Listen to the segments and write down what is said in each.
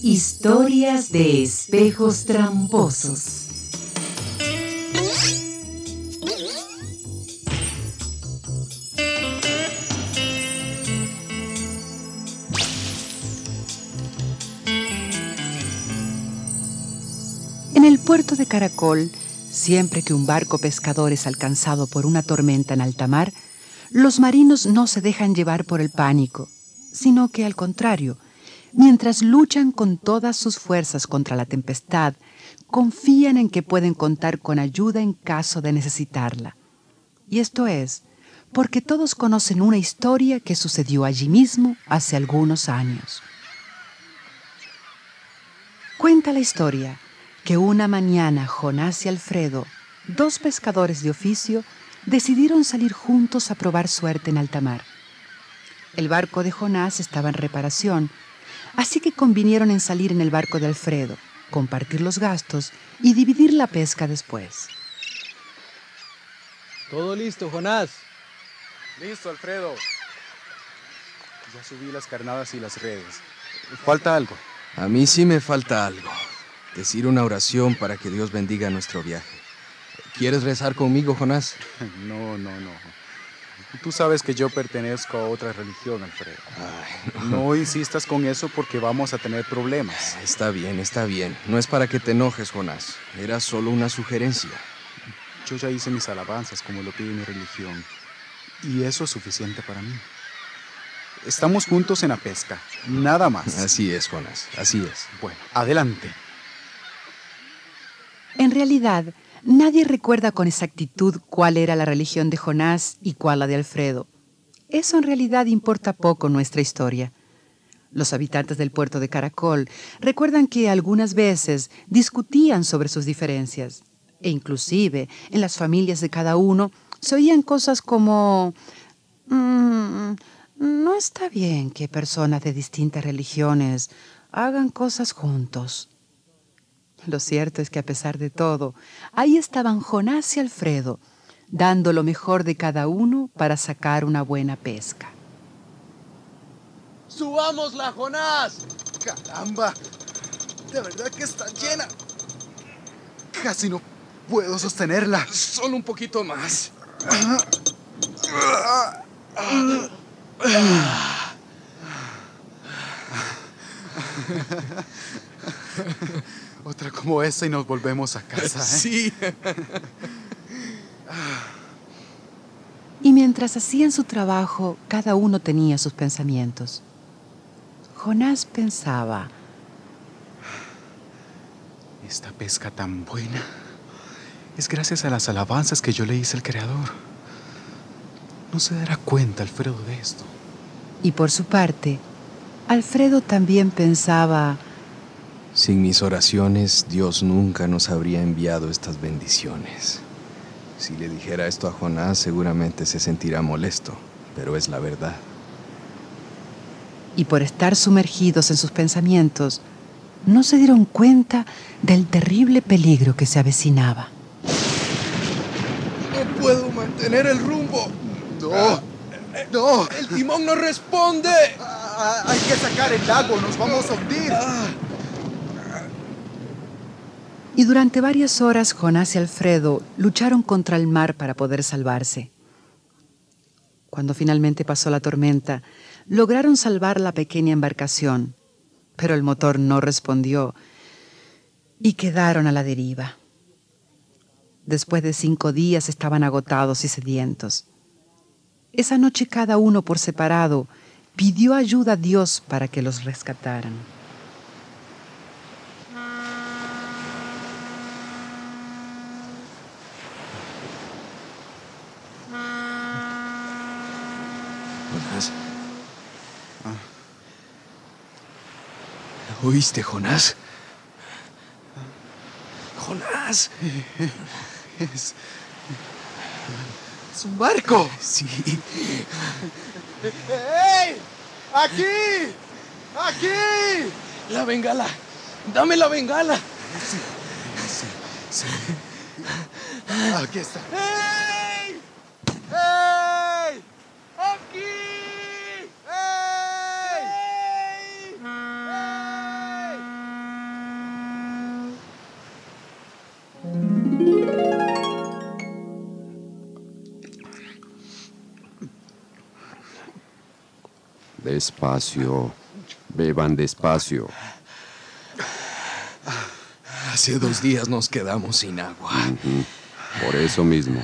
Historias de espejos tramposos. En el puerto de Caracol, siempre que un barco pescador es alcanzado por una tormenta en alta mar, los marinos no se dejan llevar por el pánico, sino que al contrario, mientras luchan con todas sus fuerzas contra la tempestad, confían en que pueden contar con ayuda en caso de necesitarla. Y esto es porque todos conocen una historia que sucedió allí mismo hace algunos años. Cuenta la historia que una mañana Jonás y Alfredo, dos pescadores de oficio, decidieron salir juntos a probar suerte en alta mar. El barco de Jonás estaba en reparación, así que convinieron en salir en el barco de Alfredo, compartir los gastos y dividir la pesca después. Todo listo, Jonás. Listo, Alfredo. Ya subí las carnadas y las redes. ¿Falta algo? A mí sí me falta algo. Decir una oración para que Dios bendiga nuestro viaje. ¿Quieres rezar conmigo, Jonás? No. Tú sabes que yo pertenezco a otra religión, Alfredo. Ay, No insistas con eso porque vamos a tener problemas. Está bien. No es para que te enojes, Jonás. Era solo una sugerencia. Yo ya hice mis alabanzas como lo pide mi religión. Y eso es suficiente para mí. Estamos juntos en la pesca, nada más. Así es, Jonás, así es. Bueno, adelante. En realidad, nadie recuerda con exactitud cuál era la religión de Jonás y cuál la de Alfredo. Eso en realidad importa poco en nuestra historia. Los habitantes del puerto de Caracol recuerdan que algunas veces discutían sobre sus diferencias. E inclusive, en las familias de cada uno, se oían cosas como... no está bien que personas de distintas religiones hagan cosas juntos. Lo cierto es que a pesar de todo, ahí estaban Jonás y Alfredo, dando lo mejor de cada uno para sacar una buena pesca. ¡Subámosla, Jonás! ¡Caramba! De verdad que está llena. Casi no puedo sostenerla. Solo un poquito más. Otra como esa y nos volvemos a casa, ¿eh? Sí. Y mientras hacían su trabajo, cada uno tenía sus pensamientos. Jonás pensaba: Esta pesca tan buena es gracias a las alabanzas que yo le hice al Creador. No se dará cuenta Alfredo de esto. Y por su parte, Alfredo también pensaba: Sin mis oraciones, Dios nunca nos habría enviado estas bendiciones. Si le dijera esto a Jonás, seguramente se sentirá molesto, pero es la verdad. Y por estar sumergidos en sus pensamientos, no se dieron cuenta del terrible peligro que se avecinaba. ¡No puedo mantener el rumbo! ¡No! ¡El timón no responde! Hay que sacar el lago, nos vamos a hundir. Y durante varias horas Jonás y Alfredo lucharon contra el mar para poder salvarse. Cuando finalmente pasó la tormenta, lograron salvar la pequeña embarcación, pero el motor no respondió y quedaron a la deriva. Después de 5 días estaban agotados y sedientos. Esa noche cada uno por separado pidió ayuda a Dios para que los rescataran. Jonás. ¿Oíste, Jonás? ¡Jonás! Es un barco. Sí. ¡Hey! ¡Aquí! ¡Aquí! ¡La bengala! ¡Dame la bengala! Sí. Aquí está. ¡Hey! ¡Hey! ¡Aquí! ¡Hey! ¡Hey! ¡Hey! Despacio. Beban despacio. Hace 2 días nos quedamos sin agua. Por eso mismo.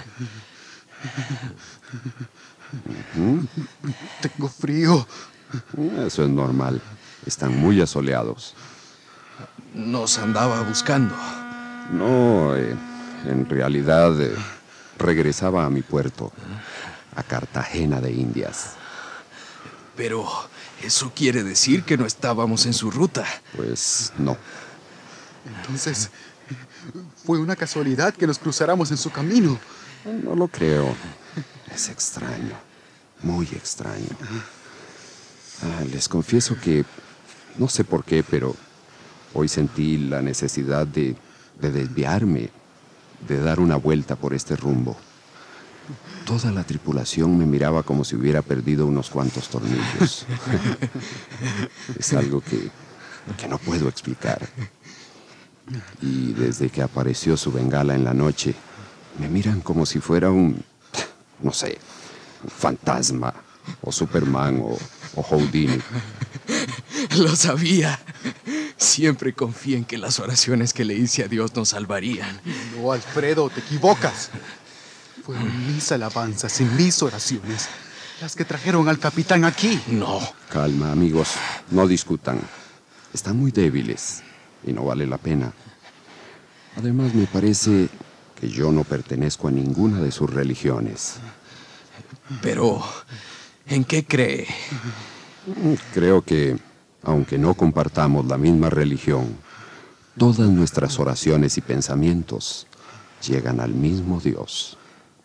Tengo frío. Eso es normal. Están muy asoleados. Nos andaba buscando. No, en realidad regresaba a mi puerto, a Cartagena de Indias. Pero eso quiere decir que no estábamos en su ruta. Pues no. Entonces, fue una casualidad que nos cruzáramos en su camino. No lo creo. Es extraño. Muy extraño. Les confieso que no sé por qué, pero hoy sentí la necesidad de desviarme, de dar una vuelta por este rumbo. Toda la tripulación me miraba como si hubiera perdido unos cuantos tornillos. Es algo que no puedo explicar. Y desde que apareció su bengala en la noche, me miran como si fuera no sé, un fantasma, o Superman, o Houdini. Lo sabía. Siempre confié en que las oraciones que le hice a Dios nos salvarían. No, Alfredo, te equivocas. Fueron mis alabanzas y mis oraciones las que trajeron al capitán aquí. No. Calma, amigos. No discutan. Están muy débiles y no vale la pena. Además, me parece que yo no pertenezco a ninguna de sus religiones. Pero, ¿en qué cree? Creo que, aunque no compartamos la misma religión, todas nuestras oraciones y pensamientos llegan al mismo Dios.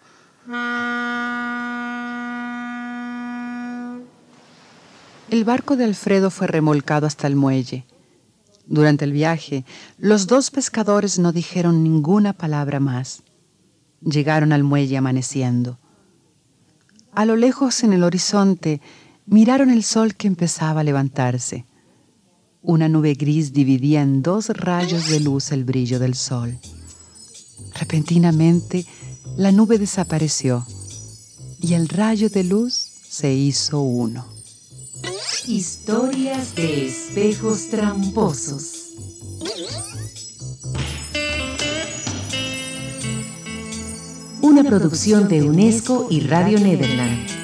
El barco de Alfredo fue remolcado hasta el muelle. Durante el viaje, los 2 pescadores no dijeron ninguna palabra más. Llegaron al muelle amaneciendo. A lo lejos, en el horizonte, miraron el sol que empezaba a levantarse. Una nube gris dividía en 2 rayos de luz el brillo del sol. Repentinamente, la nube desapareció y el rayo de luz se hizo uno. Historias de espejos tramposos. Una producción de UNESCO y Radio Nederland.